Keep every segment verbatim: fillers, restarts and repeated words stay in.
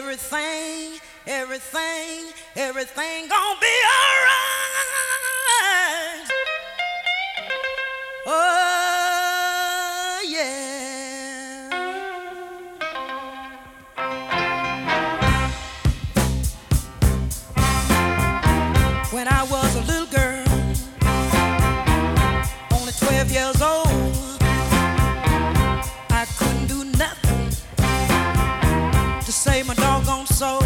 everything, everything, everything gonna be alright. Oh yeah. When I was a little girl, only twelve years old, I couldn't do nothing to save my doggone soul.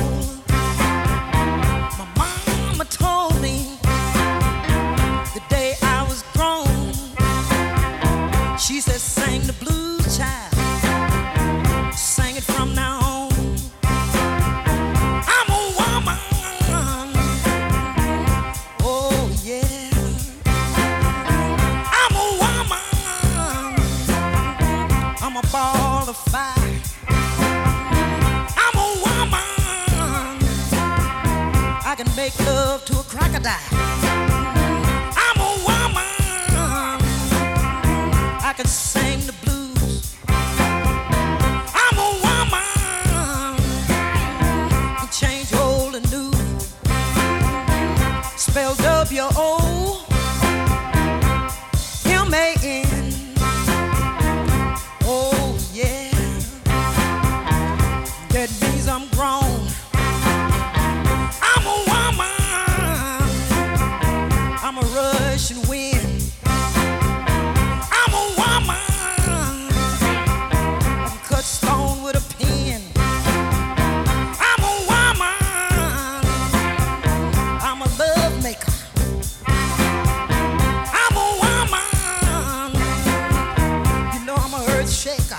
My mama told me the day I was grown, she said, sing the blues, child, sing it from now on. I'm a woman, oh yeah, I'm a woman, I'm a ball of fire. I'm a woman, I can make love to a crocodile. I'm a woman, I can sing the blues. I'm a woman, can change old and new. Spell W O M A N. Oh yeah, that means I'm grown. I'm a woman, I'm a Russian wind. I'm a woman, I can cut stone with a pen. I'm a woman, I'm a love maker. I'm a woman, you know I'm a earth shaker.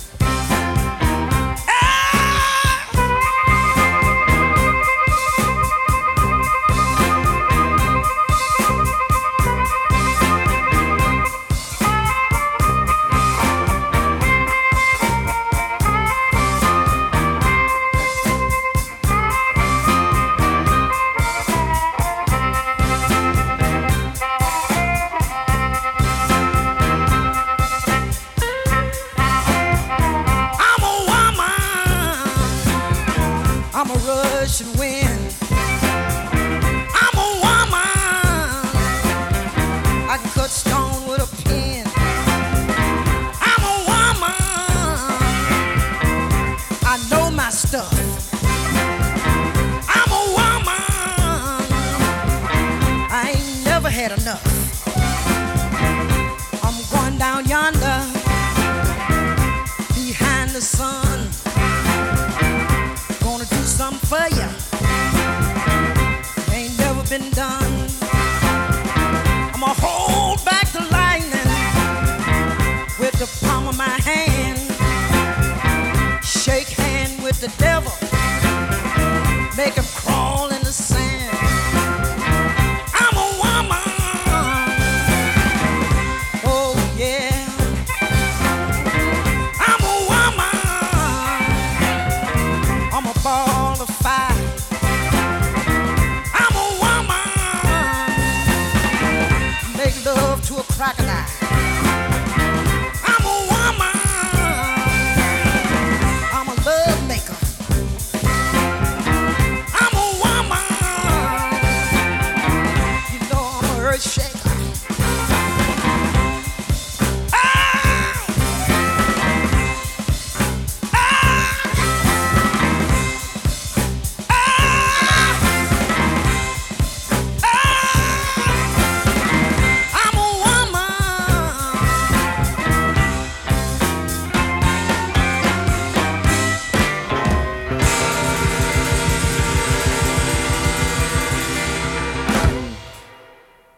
I'm a Russian wind. I'm a woman, I can cut stone with a pen. I'm a woman, I know my stuff. I'm a woman, I ain't never had enough. I'm going down yonder behind the sun.